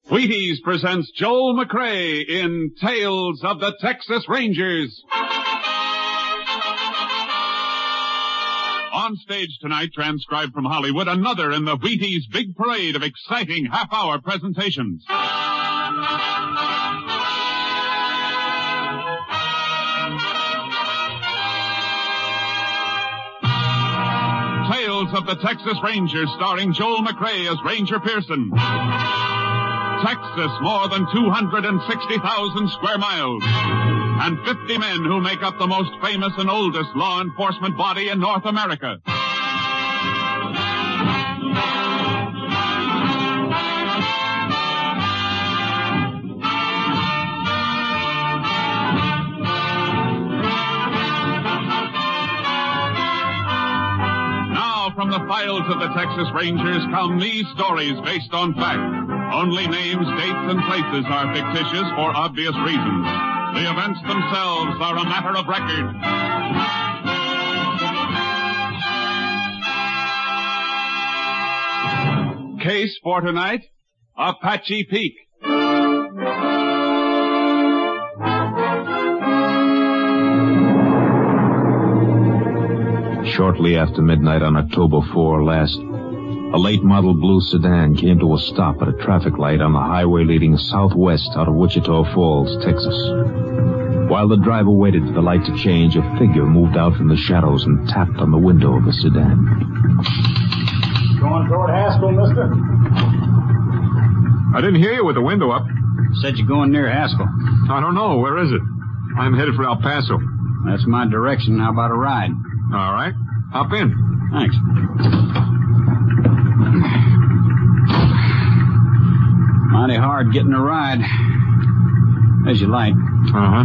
Wheaties presents Joel McRae in Tales of the Texas Rangers. On stage tonight, transcribed from Hollywood, another in the Wheaties big parade of exciting half-hour presentations. Tales of the Texas Rangers, starring Joel McRae as Ranger Pearson. Texas, more than 260,000 square miles. And 50 men who make up the most famous and oldest law enforcement body in North America. Now, from the files of the Texas Rangers come these stories based on fact. Only names, dates, and places are fictitious for obvious reasons. The events themselves are a matter of record. Case for tonight, Apache Peak. Shortly after midnight on October 4 last, a late-model blue sedan came to a stop at a traffic light on the highway leading southwest out of Wichita Falls, Texas. While the driver waited for the light to change, a figure moved out from the shadows and tapped on the window of the sedan. Going toward Haskell, mister? I didn't hear you with the window up. Said you're going near Haskell. I don't know. Where is it? I'm headed for El Paso. That's my direction. How about a ride? All right. Hop in. Thanks. Mighty hard getting a ride. As you like. Uh-huh.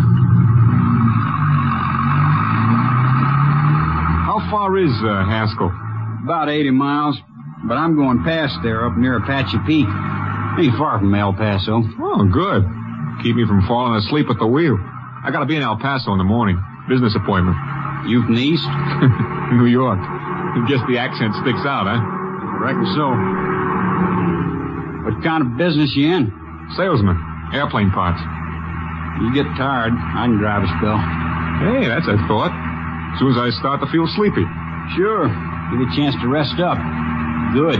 How far is Haskell? About 80 miles. But I'm going past there up near Apache Peak. Ain't far from El Paso. Oh, good. Keep me from falling asleep at the wheel. I gotta be in El Paso in the morning. Business appointment. You from the east? New York. Guess the accent sticks out, huh? Reckon so. What kind of business you in? Salesman. Airplane parts. You get tired, I can drive a spell. Hey, that's a thought. As soon as I start to feel sleepy. Sure. Give you a chance to rest up. Good.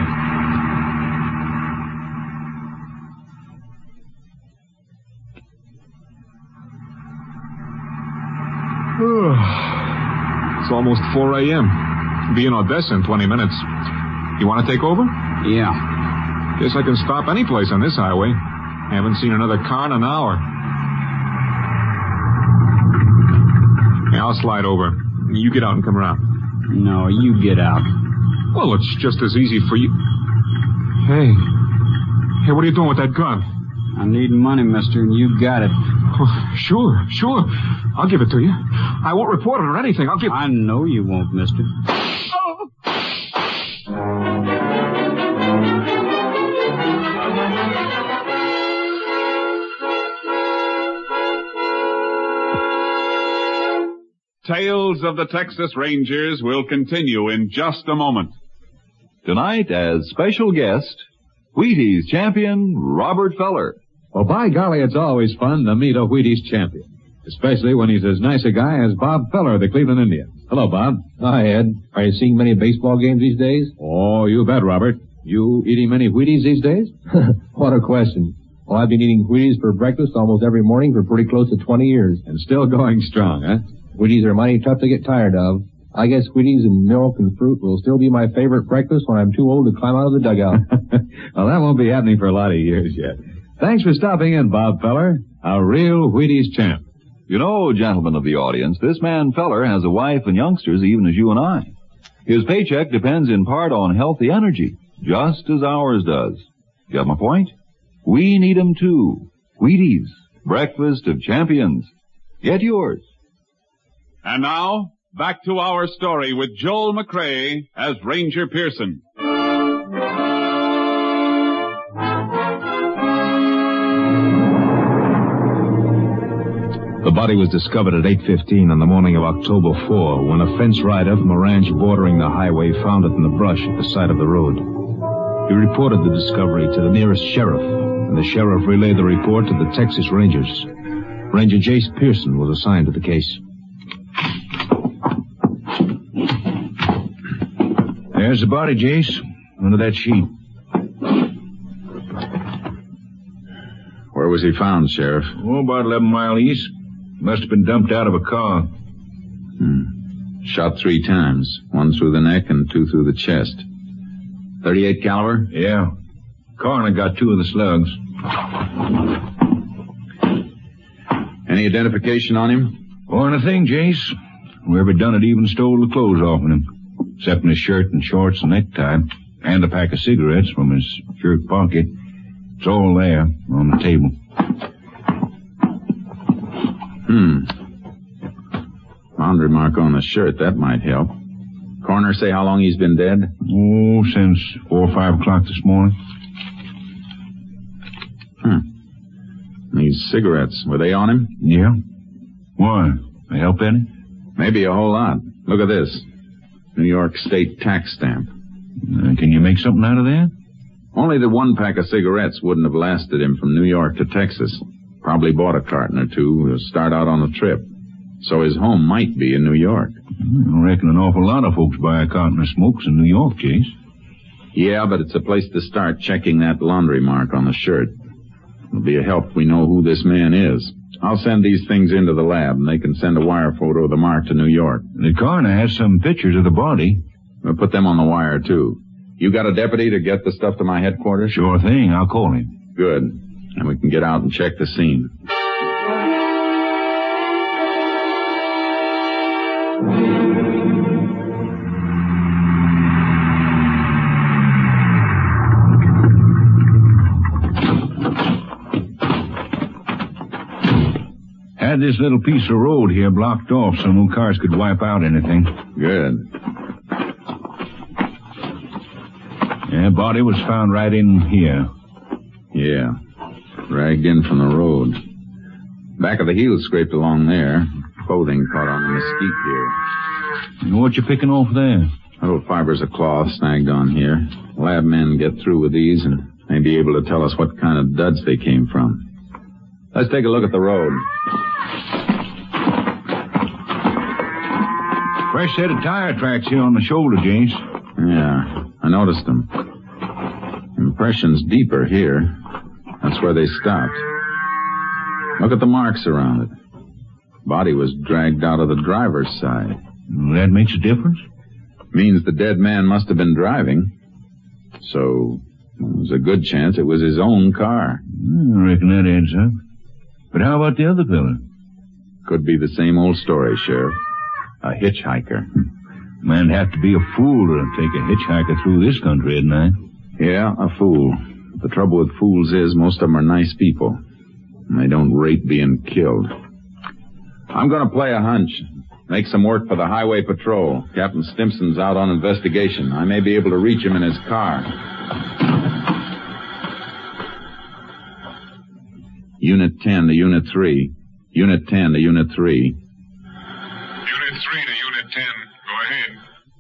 It's almost 4 a.m. Be in Odessa in 20 minutes. You want to take over? Yeah. Guess I can stop any place on this highway. Haven't seen another car in an hour. Hey, I'll slide over. You get out and come around. No, you get out. Well, it's just as easy for you. Hey, what are you doing with that gun? I need money, mister, and you got it. Oh, sure. I'll give it to you. I won't report it or anything. I know you won't, mister. Tales of the Texas Rangers will continue in just a moment. Tonight, as special guest, Wheaties champion Robert Feller. Well, by golly, it's always fun to meet a Wheaties champion, especially when he's as nice a guy as Bob Feller of the Cleveland Indians. Hello, Bob. Hi, Ed. Are you seeing many baseball games these days? Oh, you bet, Robert. You eating many Wheaties these days? What a question. Well, I've been eating Wheaties for breakfast almost every morning for pretty close to 20 years. And still going strong, huh? Wheaties are mighty tough to get tired of. I guess Wheaties and milk and fruit will still be my favorite breakfast when I'm too old to climb out of the dugout. Well, that won't be happening for a lot of years yet. Thanks for stopping in, Bob Feller, a real Wheaties champ. You know, gentlemen of the audience, this man Feller has a wife and youngsters even as you and I. His paycheck depends in part on healthy energy, just as ours does. Get my point? We need 'em too. Wheaties, breakfast of champions. Get yours. And now, back to our story with Joel McRae as Ranger Pearson. The body was discovered at 8:15 on the morning of October 4 when a fence rider from a ranch bordering the highway found it in the brush at the side of the road. He reported the discovery to the nearest sheriff, and and the sheriff relayed the report to the Texas Rangers. Ranger Jace Pearson was assigned to the case. There's the body, Jace, under that sheet. Where was he found, Sheriff? Oh, about 11 miles east. Must have been dumped out of a car. Shot 3 times. 1 through the neck and 2 through the chest. 38 caliber? Yeah. Coroner got 2 of the slugs. Any identification on him? Or anything, Jace. Whoever done it even stole the clothes off of him. Except his shirt and shorts and necktie. And a pack of cigarettes from his shirt pocket. It's all there on the table. Laundry mark on the shirt. That might help. Coroner say how long he's been dead? Oh, since 4 or 5 o'clock this morning. These cigarettes, were they on him? Yeah. Why? They help any? Maybe a whole lot. Look at this. New York State tax stamp. Can you make something out of that? Only that 1 pack of cigarettes wouldn't have lasted him from New York to Texas. Probably bought a carton or 2 to start out on the trip. So his home might be in New York. I reckon an awful lot of folks buy a carton of smokes in New York, Chase. Yeah, but it's a place to start checking that laundry mark on the shirt. It'll be a help we know who this man is. I'll send these things into the lab, and they can send a wire photo of the mark to New York. The coroner has some pictures of the body. We'll put them on the wire, too. You got a deputy to get the stuff to my headquarters? Sure thing. I'll call him. Good. And we can get out and check the scene. Had this little piece of road here blocked off so no cars could wipe out anything. Good. Yeah, body was found right in here. Yeah. Dragged in from the road. Back of the heel scraped along there. Clothing caught on the mesquite here. You know what you're picking off there? Little fibers of cloth snagged on here. Lab men get through with these and may be able to tell us what kind of duds they came from. Let's take a look at the road. Fresh set of tire tracks here on the shoulder, Jace. Yeah, I noticed them. Impressions deeper here. That's where they stopped. Look at the marks around it. Body was dragged out of the driver's side. That makes a difference? Means the dead man must have been driving. So, there's a good chance it was his own car. I reckon that adds up. But how about the other fella? Could be the same old story, Sheriff. A hitchhiker. Man'd have to be a fool to take a hitchhiker through this country at night. Yeah, a fool. The trouble with fools is most of them are nice people. And they don't rate being killed. I'm going to play a hunch. Make some work for the highway patrol. Captain Stimson's out on investigation. I may be able to reach him in his car. Unit 10 to Unit 3. Unit 10 to Unit 3. Unit 3 to Unit 10. Go ahead.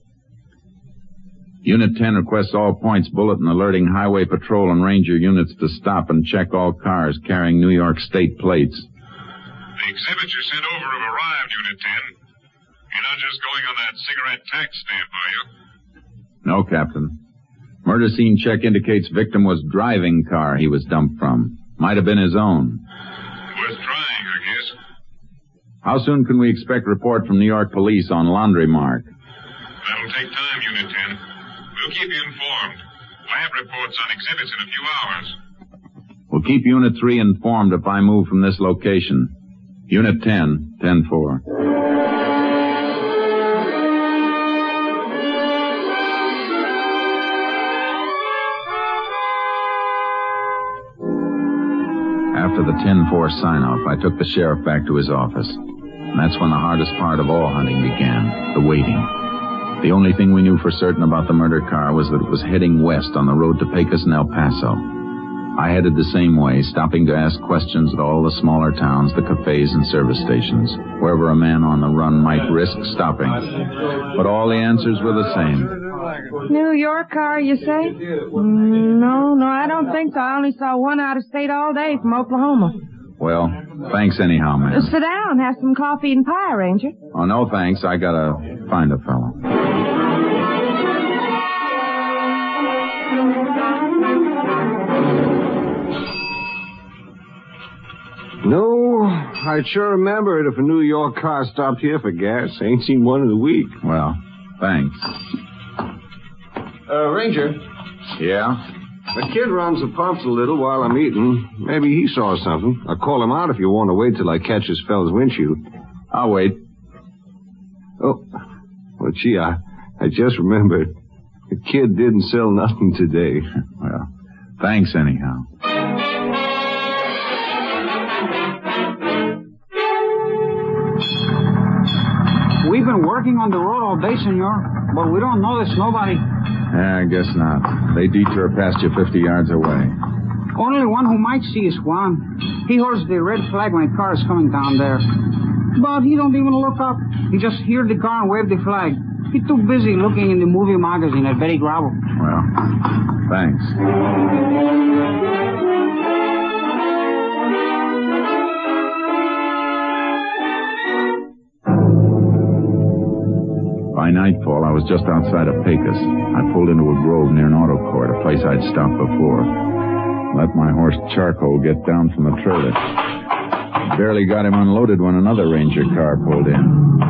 Unit 10 requests all points bulletin alerting highway patrol and ranger units to stop and check all cars carrying New York State plates. The exhibits you sent over have arrived, Unit 10. You're not just going on that cigarette tax stamp, are you? No, Captain. Murder scene check indicates victim was driving car he was dumped from. Might have been his own. Worth trying, I guess. How soon can we expect report from New York police on laundry mark? That'll take time, Unit 10. We'll keep you informed. Lab reports on exhibits in a few hours. We'll keep Unit 3 informed if I move from this location. Unit 10, 10-4. After the 10-4 sign-off, I took the sheriff back to his office. And that's when the hardest part of all hunting began, the waiting. The only thing we knew for certain about the murder car was that it was heading west on the road to Pecos and El Paso. I headed the same way, stopping to ask questions at all the smaller towns, the cafes and service stations, wherever a man on the run might risk stopping. But all the answers were the same. New York car, you say? No, I don't think so. I only saw one out of state all day from Oklahoma. Well, thanks anyhow, ma'am. Sit down. Have some coffee and pie, Ranger. Oh, no, thanks. I gotta find a fellow. No, I'd sure remember it if a New York car stopped here for gas. Ain't seen one in a week. Well, thanks. Ranger. Yeah? The kid runs the pumps a little while I'm eating. Maybe he saw something. I'll call him out if you want to wait till I catch this fella's windshield. I'll wait. Oh, well, gee, I just remembered. The kid didn't sell nothing today. Well, thanks anyhow. We've been working on the road all day, senor, but we don't notice nobody. Yeah, I guess not. They detour past you 50 yards away. Only one who might see is Juan. He holds the red flag when a car is coming down there. But he don't even look up. He just hears the car and wave the flag. He's too busy looking in the movie magazine at Betty Gravel. Well, thanks. By nightfall, I was just outside of Pecos. I pulled into a grove near an auto court, a place I'd stopped before. Let my horse Charcoal get down from the trailer. Barely got him unloaded when another Ranger car pulled in.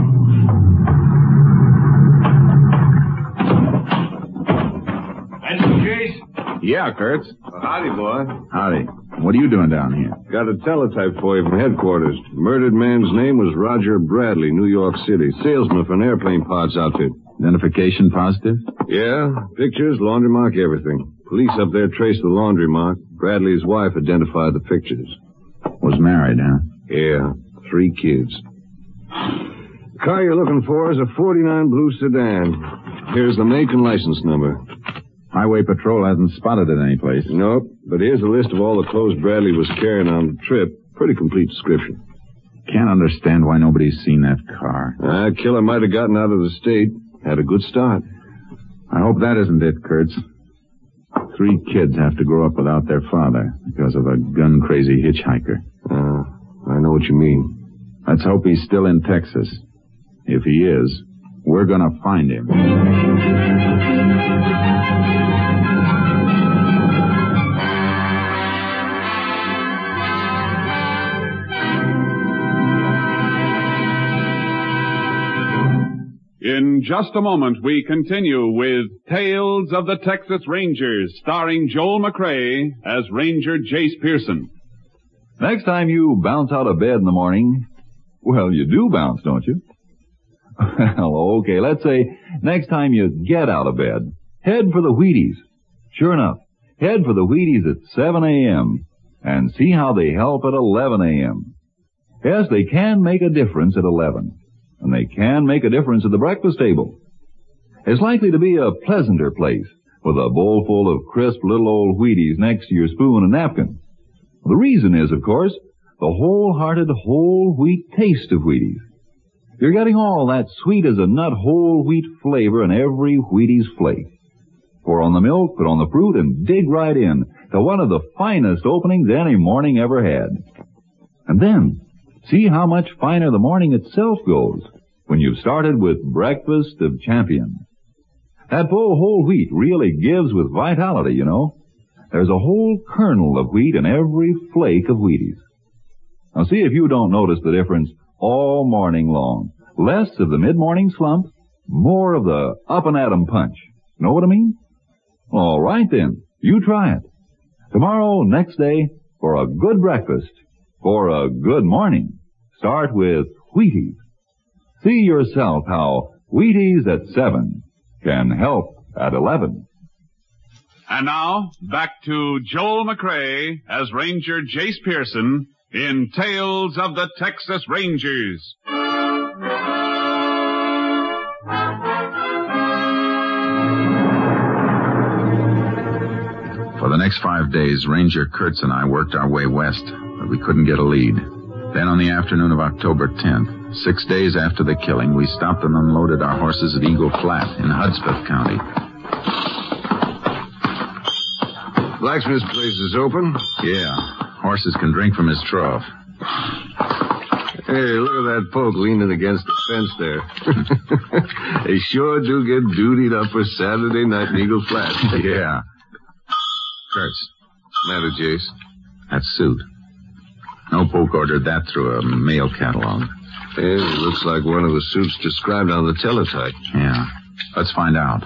That's the case? Yeah, Kurtz. Howdy, boy. Howdy. What are you doing down here? Got a teletype for you from headquarters. Murdered man's name was Roger Bradley, New York City. Salesman for an airplane parts outfit. Identification positive? Yeah. Pictures, laundry mark, everything. Police up there traced the laundry mark. Bradley's wife identified the pictures. Was married, huh? Yeah. 3 kids. The car you're looking for is a 49 blue sedan. Here's the make and license number. Highway Patrol hasn't spotted it anyplace. Nope, but here's a list of all the clothes Bradley was carrying on the trip. Pretty complete description. Can't understand why nobody's seen that car. Killer might have gotten out of the state. Had a good start. I hope that isn't it, Kurtz. 3 kids have to grow up without their father because of a gun-crazy hitchhiker. I know what you mean. Let's hope he's still in Texas. If he is, we're gonna find him. In just a moment, we continue with Tales of the Texas Rangers, starring Joel McRae as Ranger Jace Pearson. Next time you bounce out of bed in the morning, well, you do bounce, don't you? Well, okay, let's say next time you get out of bed, head for the Wheaties. Sure enough, head for the Wheaties at 7 a.m. and see how they help at 11 a.m. Yes, they can make a difference at 11. And they can make a difference at the breakfast table. It's likely to be a pleasanter place with a bowl full of crisp little old Wheaties next to your spoon and napkin. The reason is, of course, the wholehearted whole wheat taste of Wheaties. You're getting all that sweet as a nut whole wheat flavor in every Wheaties flake. Pour on the milk, put on the fruit, and dig right in to one of the finest openings any morning ever had. And then, see how much finer the morning itself goes when you've started with Breakfast of Champions. That full whole wheat really gives with vitality, you know. There's a whole kernel of wheat in every flake of Wheaties. Now see if you don't notice the difference all morning long. Less of the mid-morning slump, more of the up-and-at-'em punch. Know what I mean? All right then, you try it. Tomorrow, next day, for a good breakfast, for a good morning, start with Wheaties. See yourself how Wheaties at 7 can help at 11. And now, back to Joel McRae as Ranger Jace Pearson in Tales of the Texas Rangers. For the next 5 days, Ranger Kurtz and I worked our way west, but we couldn't get a lead. Then on the afternoon of October 10th, 6 days after the killing, we stopped and unloaded our horses at Eagle Flat in Hudspeth County. Blacksmith's place is open? Yeah. Horses can drink from his trough. Hey, look at that poke leaning against the fence there. They sure do get dutied up for Saturday night in Eagle Flat. Yeah. Kurtz. Matter, Jace? That suit. No poke ordered that through a mail catalog. Hey, it looks like one of the suits described on the teletype. Yeah. Let's find out.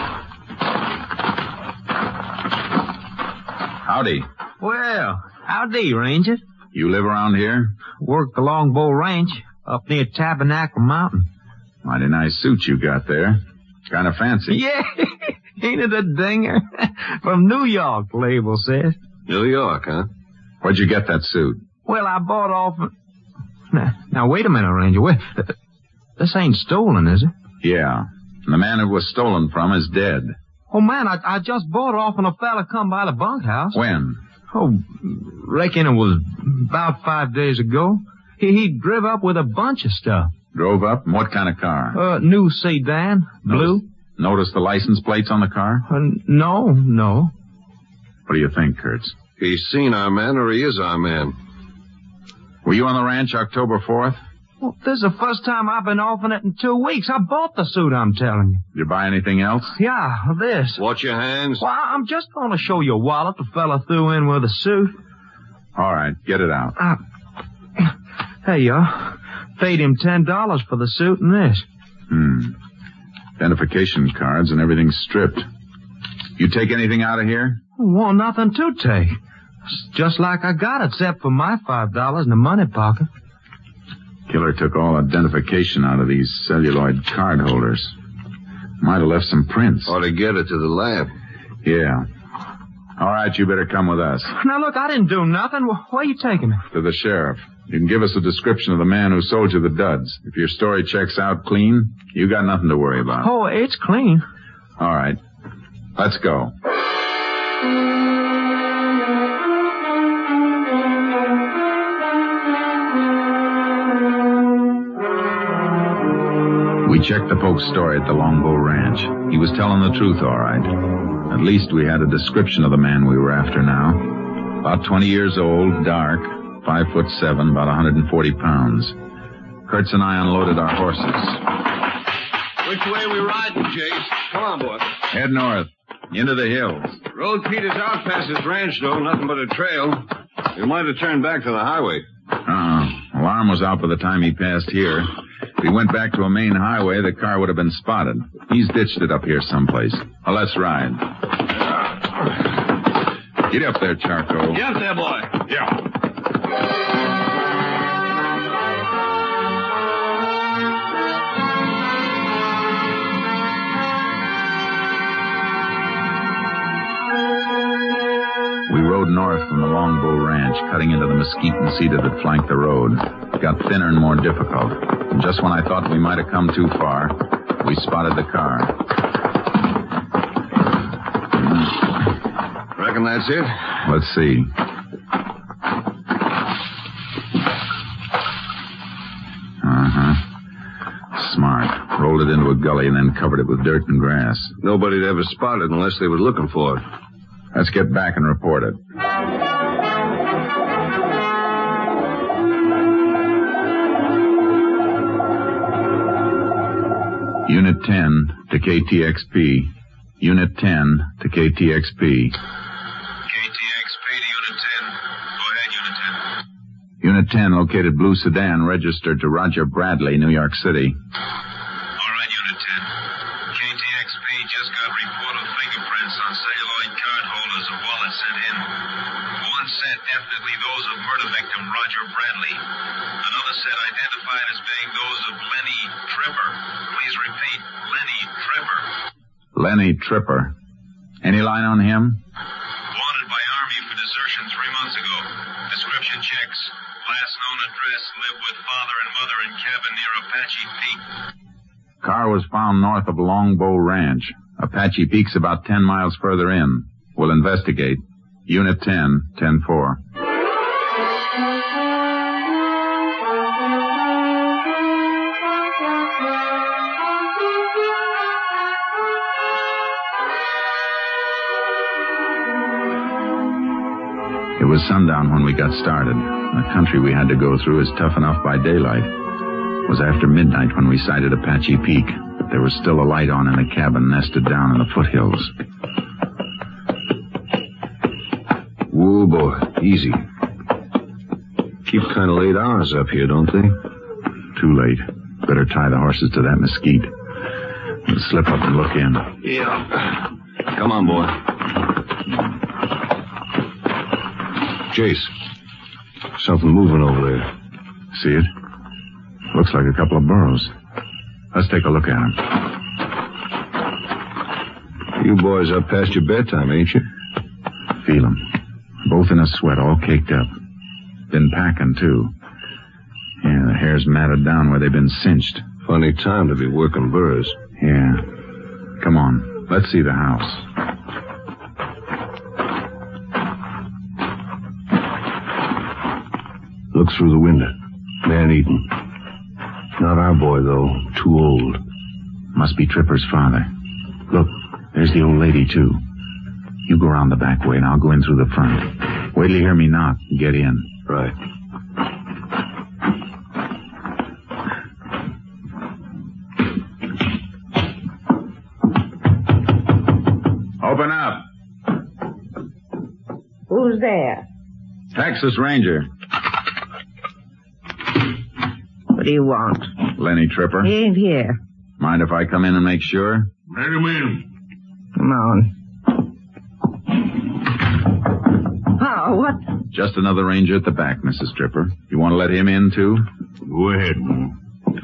Howdy. Well, howdy, Ranger. You live around here? Work the Longbow Ranch up near Tabernacle Mountain. Mighty nice suit you got there. Kind of fancy. Yeah, ain't it a dinger? From New York, the label says. New York, huh? Where'd you get that suit? Well, I bought off... Now, wait a minute, Ranger. Wait. This ain't stolen, is it? Yeah. And the man it was stolen from is dead. Oh, man, I just bought it off when a fella come by the bunkhouse. When? Oh, reckon it was about 5 days ago. He drove up with a bunch of stuff. Drove up? What kind of car? New sedan, blue. Notice the license plates on the car? No. What do you think, Kurtz? He's seen our man or he is our man. Were you on the ranch October 4th? Well, this is the first time I've been off in it in 2 weeks. I bought the suit, I'm telling you. Did you buy anything else? Yeah, this. Watch your hands. Well, I'm just going to show you a wallet the fella threw in with the suit. All right, get it out. There you are. Paid him $10 for the suit and this. Identification cards and everything stripped. You take anything out of here? Well, nothing to take. It's just like I got it, except for my $5 in the money pocket. Killer took all identification out of these celluloid card holders. Might have left some prints. Ought to get it to the lab. Yeah. All right, you better come with us. Now, look, I didn't do nothing. Where are you taking me? To the sheriff. You can give us a description of the man who sold you the duds. If your story checks out clean, you got nothing to worry about. Oh, it's clean. All right. Let's go. We checked the poke's story at the Longbow Ranch. He was telling the truth, all right. At least we had a description of the man we were after now. About 20 years old, dark, 5'7", about 140 pounds. Kurtz and I unloaded our horses. Which way we riding, Jace? Come on, boy. Head north, into the hills. Road peters out past this ranch, though. Nothing but a trail. You might have turned back to the highway. Alarm was out by the time he passed here. If he went back to a main highway, the car would have been spotted. He's ditched it up here someplace. Well, let's ride. Get up there, Charco. Get up there, boy. Yeah. We rode north from the Longbow Ranch, cutting into the mesquite and cedar that flanked the road. It got thinner and more difficult. And just when I thought we might have come too far, we spotted the car. Reckon that's it? Let's see. Smart. Rolled it into a gully and then covered it with dirt and grass. Nobody'd ever spot it unless they were looking for it. Let's get back and report it. Unit 10 to KTXP. Unit 10 to KTXP. KTXP to Unit 10. Go ahead, Unit 10. Unit 10 located blue sedan registered to Roger Bradley, New York City. All right, Unit 10. KTXP just got report of fingerprints on celluloid card holders of wallets sent in. One set definitely those of murder victim Roger Bradley. Another set identified as being those of Lenny Tripper. Please repeat, Lenny Tripper. Lenny Tripper. Any line on him? Wanted by Army for desertion 3 months ago. Description checks. Last known address, lived with father and mother in cabin near Apache Peak. Car was found north of Longbow Ranch. Apache Peak's about 10 miles further in. We'll investigate. Unit 10, 10-4. sundown when we got started. The country we had to go through is tough enough by daylight. It was after midnight when we sighted Apache Peak. There was still a light on in the cabin nested down in the foothills. Whoa, boy. Easy. Keep kind of late hours up here, don't they? Too late. Better tie the horses to that mesquite. Let's slip up and look in. Yeah. Come on, boy. Jace. Something moving over there. See it? Looks like a couple of burros. Let's take a look at them. You boys up past your bedtime, ain't you? Feel them. Both in a sweat, all caked up. Been packing, too. Yeah, the hair's matted down where they've been cinched. Funny time to be working burros. Yeah. Come on. Let's see the house. Look through the window. Man eating. Not our boy, though. Too old. Must be Tripper's father. Look, there's the old lady, too. You go around the back way, and I'll go in through the front. Wait till you hear me knock and get in. Right. Open up. Who's there? Texas Ranger. What do you want? Lenny Tripper. He ain't here. Mind if I come in and make sure? Let him in. Come on. Oh, what? Just another ranger at the back, Mrs. Tripper. You want to let him in, too? Go ahead, Mo.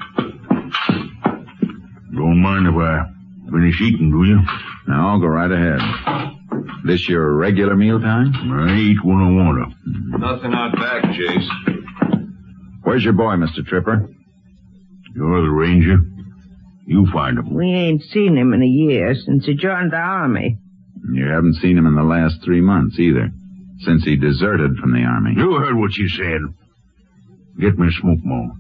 Don't mind if I finish eating, do you? No, go right ahead. This your regular mealtime? I eat when I want to. Nothing out back, Jace. Where's your boy, Mr. Tripper? You're the ranger. You find him. We ain't seen him in a year since he joined the army. You haven't seen him in the last 3 months, either. Since he deserted from the army. You heard what she said. Get me a smoke, Mo.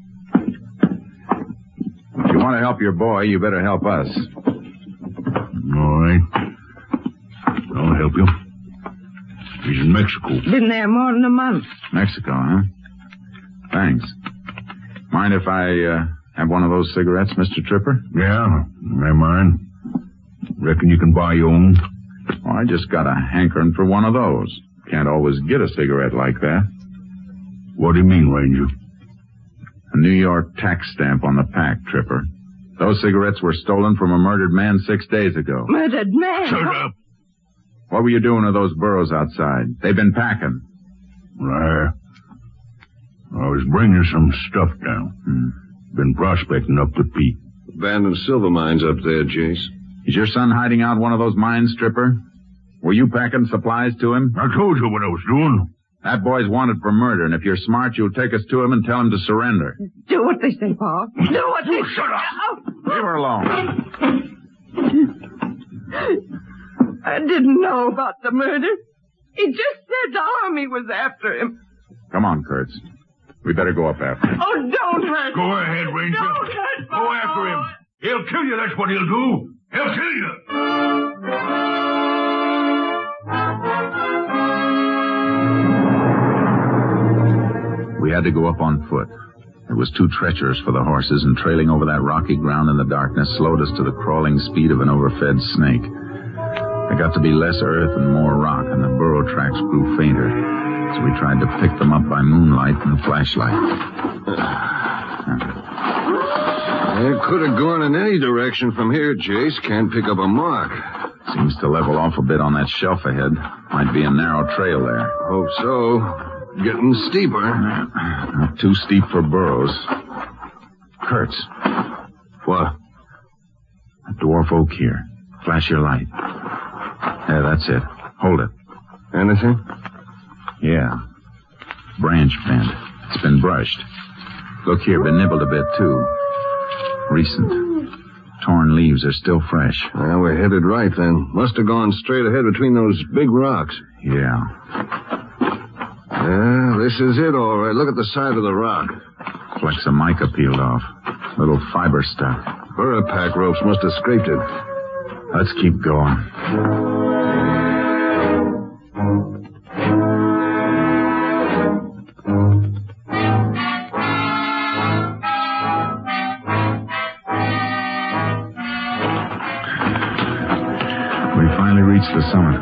If you want to help your boy, you better help us. All right. I'll help you. He's in Mexico. Been there more than a month. Mexico, huh? Thanks. Mind if I have one of those cigarettes, Mr. Tripper? Yeah, I mind. Reckon you can buy your own? Well, I just got a hankering for one of those. Can't always get a cigarette like that. What do you mean, Ranger? A New York tax stamp on the pack, Tripper. Those cigarettes were stolen from a murdered man 6 days ago. Murdered man? Shut up! What were you doing with those burros outside? They've been packing. I was bringing some stuff down. Been prospecting up the peak. Abandoned silver mines up there, Jace. Is your son hiding out one of those mines, Tripper? Were you packing supplies to him? I told you what I was doing. That boy's wanted for murder, and if you're smart, you'll take us to him and tell him to surrender. Do what they say, Pa. Do what they say. Shut up! Leave her alone. I didn't know about the murder. He just said the army was after him. Come on, Kurtz. We better go up after him. Oh, don't hurt Go him. ahead, Ranger. Don't hurt Go after him. He'll kill you, that's what he'll do. He'll kill you. We had to go up on foot. It was too treacherous for the horses, and trailing over that rocky ground in the darkness slowed us to the crawling speed of an overfed snake. There got to be less earth and more rock, and the burro tracks grew fainter, so we tried to pick them up by moonlight and flashlight. It could have gone in any direction from here, Jace. Can't pick up a mark. Seems to level off a bit on that shelf ahead. Might be a narrow trail there. Hope so. Getting steeper. Not too steep for burros. Kurtz. What? A dwarf oak here. Flash your light. Yeah, that's it. Hold it. Anything? Yeah. Branch bent. It's been brushed. Look here, been nibbled a bit, too. Recent. Torn leaves are still fresh. Well, we're headed right, then. Must have gone straight ahead between those big rocks. Yeah. Yeah, this is it, all right. Look at the side of the rock. Flecks of mica peeled off. Little fiber stuff. Burra pack ropes must have scraped it. Let's keep going.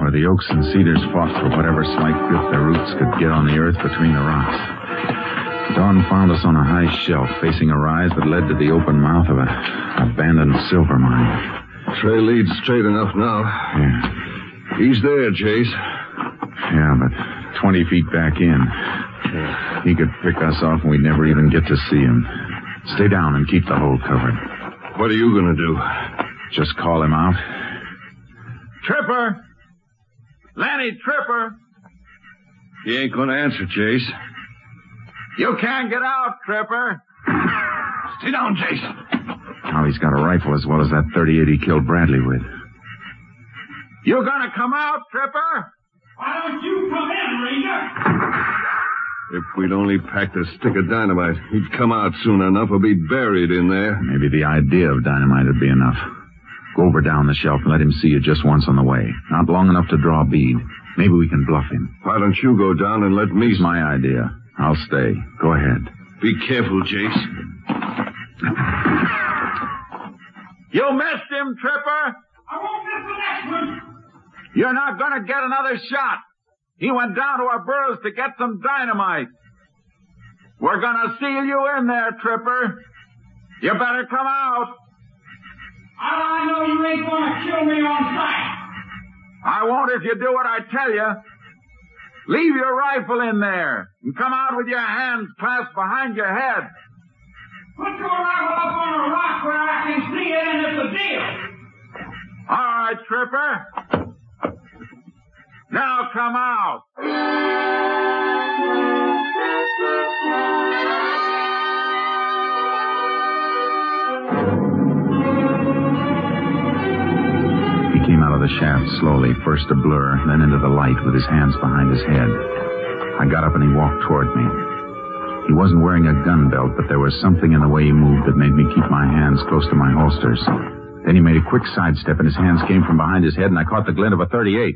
where the oaks and cedars fought for whatever slight grip their roots could get on the earth between the rocks. Dawn found us on a high shelf facing a rise that led to the open mouth of an abandoned silver mine. Trail leads straight enough now. Yeah. He's there, Chase. Yeah, but 20 feet back in. Yeah. He could pick us off and we'd never even get to see him. Stay down and keep the hole covered. What are you going to do? Just call him out. Tripper! Lanny Tripper! He ain't going to answer, Chase. You can't get out, Tripper. Stay down, Chase. Now he's got a rifle as well as that .38 he killed Bradley with. You gonna come out, Tripper? Why don't you come in, Ranger? If we'd only packed a stick of dynamite, he'd come out soon enough or be buried in there. Maybe the idea of dynamite would be enough. Go over down the shelf and let him see you just once on the way. Not long enough to draw a bead. Maybe we can bluff him. Why don't you go down and let me... It's my idea. I'll stay. Go ahead. Be careful, Chase. You missed him, Tripper. I won't miss the next one. You're not going to get another shot. He went down to our burrows to get some dynamite. We're going to seal you in there, Tripper. You better come out. How do I know you ain't going to kill me on sight? I won't if you do what I tell you. Leave your rifle in there and come out with your hands clasped behind your head. Put your rifle up on a rock where I can see it, and it's a deal. All right, Tripper. Now come out. He came out of the shaft slowly, first a blur, then into the light with his hands behind his head. I got up and he walked toward me. He wasn't wearing a gun belt, but there was something in the way he moved that made me keep my hands close to my holsters. Then he made a quick sidestep, and his hands came from behind his head, and I caught the glint of a .38.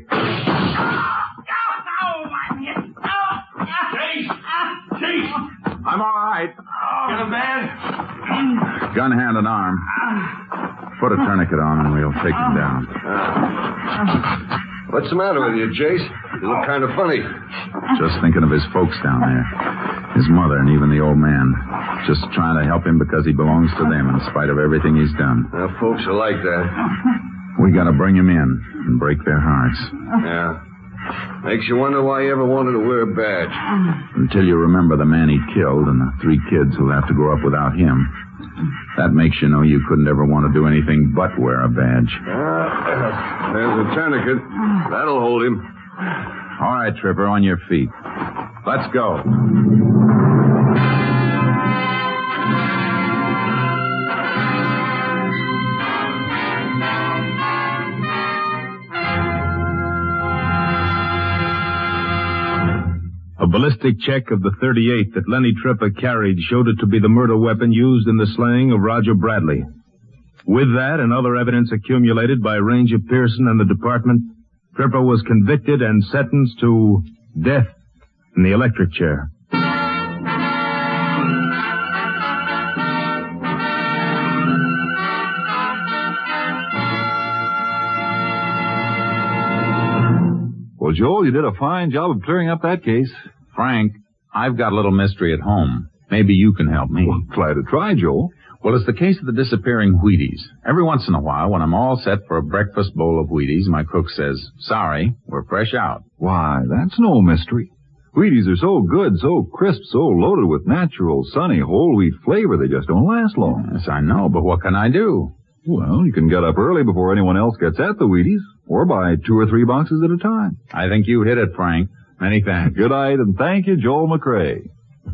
Chase! I'm all right. Get him, man. Gun, hand, and arm. Put a tourniquet on, and we'll take him down. What's the matter with you, Chase? You look kind of funny. Just thinking of his folks down there. His mother and even the old man. Just trying to help him because he belongs to them in spite of everything he's done. Folks are like that. We gotta bring him in and break their hearts. Yeah. Makes you wonder why he ever wanted to wear a badge. Until you remember the man he killed and the 3 kids who'll have to grow up without him. That makes you know you couldn't ever want to do anything but wear a badge. There's a tourniquet. That'll hold him. All right, Tripper, on your feet. Let's go. A ballistic check of the .38 that Lenny Tripper carried showed it to be the murder weapon used in the slaying of Roger Bradley. With that and other evidence accumulated by Ranger Pearson and the department, Tripper was convicted and sentenced to death in the electric chair. Well, Joel, you did a fine job of clearing up that case. Frank, I've got a little mystery at home. Maybe you can help me. Well, glad to try, Joel. Well, it's the case of the disappearing Wheaties. Every once in a while, when I'm all set for a breakfast bowl of Wheaties, my cook says, "Sorry, we're fresh out." Why, that's no mystery. Wheaties are so good, so crisp, so loaded with natural, sunny, whole wheat flavor, they just don't last long. Yes, I know, but what can I do? Well, you can get up early before anyone else gets at the Wheaties, or buy 2 or 3 boxes at a time. I think you hit it, Frank. Many thanks. Good night, and thank you, Joel McCrea.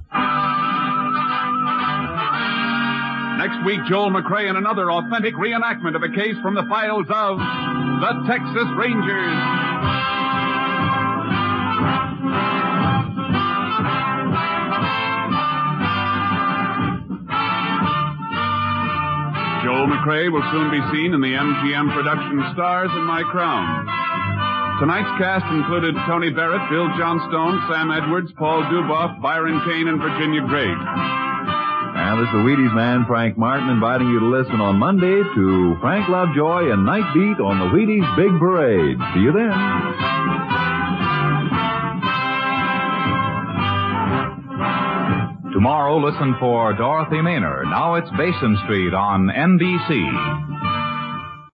Next week, Joel McCrea in another authentic reenactment of a case from the files of the Texas Rangers. Joel McCrea will soon be seen in the MGM production Stars in My Crown. Tonight's cast included Tony Barrett, Bill Johnstone, Sam Edwards, Paul Duboff, Byron Kane, and Virginia Gregg. And this is the Wheaties man, Frank Martin, inviting you to listen on Monday to Frank Lovejoy and Night Beat on the Wheaties Big Parade. See you then. Tomorrow, listen for Dorothy Maynard. Now it's Basin Street on NBC.